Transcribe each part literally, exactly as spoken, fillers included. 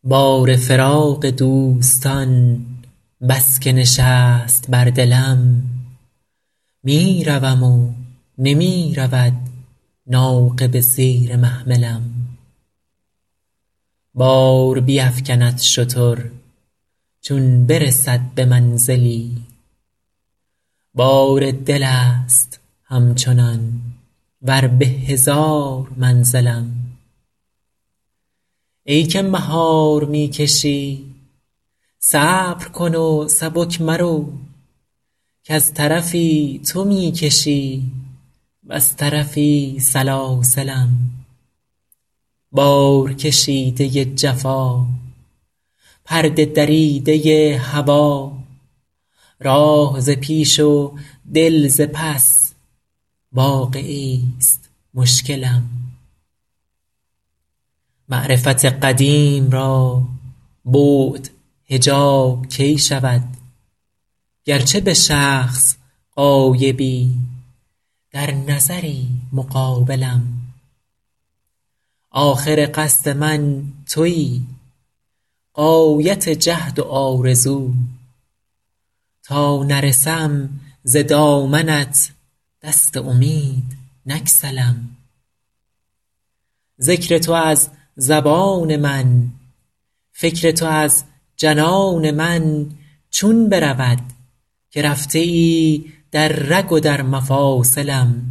بار فراق دوستان بس که نشست بر دلم، می روم و نمی رود ناقه به زیر محملم. بار بیفکند شتر چون برسد به منزلی، بار دل است همچنان ور به هزار منزلم. ای که مهار می کشی صبر کن و سبک مرو، کز طرفی تو می کشی وز طرفی سلاسلم. بار کشیده جفا پرده دریده هوا، راه ز پیش و دل ز پس واقعی است مشکلم. معرفت قدیم را بعد حجاب کی شود، گرچه به شخص غایبی در نظری مقابلم. آخر قصد من تویی غایت جهد و آرزو، تا نرسم ز دامنت دست امید نگسلم. ذکر تو از زبان من، فکر تو از جنان من چون برود که رفته ای در رگ و در مفاصلم.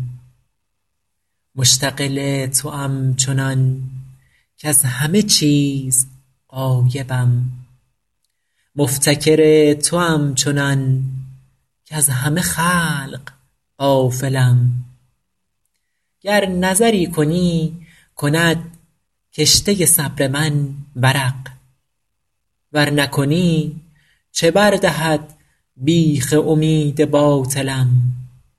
مشتغل توام چنان کز همه چیز غایبم، مفتکر توام چنان کز همه خلق غافلم. گر نظری کنی کند کشته صبر من ورق، ور نکنی چه بر دهد بیخ امید باطلم.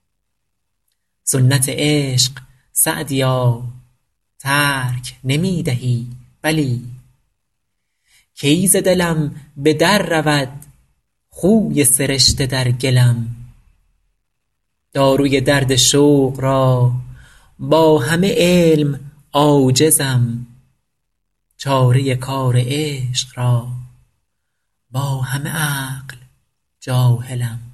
سنت عشق سعدیا ترک نمی دهی بلی، کی ز دلم به در رود خوی سرشته در گلم. داروی درد شوق را با همه علم عاجزم، چاره کار عشق را با همه عقل جاهلم.